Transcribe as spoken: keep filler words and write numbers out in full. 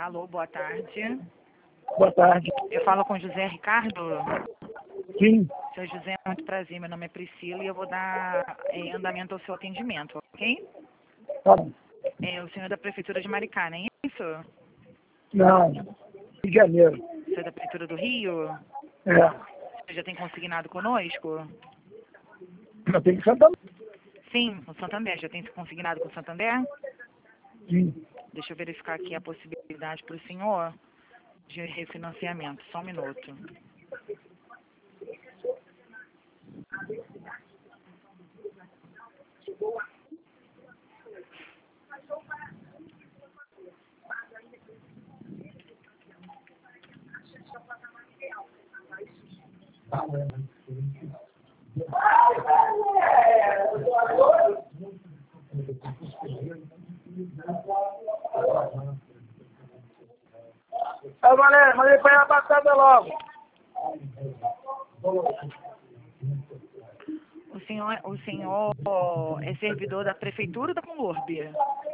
Alô, boa tarde. Boa tarde. Eu falo com José Ricardo. Sim, Seu José, muito prazer. Meu nome é Priscila e eu vou dar eh, andamento ao seu atendimento, ok? tá bom. É o senhor da Prefeitura de Maricá, não é isso? Não, Rio de Janeiro. O senhor da Prefeitura do Rio? É, Você já tem consignado conosco? eu tenho que Santa Sim, com Santander. Já tem se consignado com Santander? Sim. Deixa eu verificar aqui a possibilidade para o senhor de refinanciamento. Só um minuto. Ô, Valério, mandei para a batata logo. O senhor, o senhor é servidor da Prefeitura ou da Conlurb?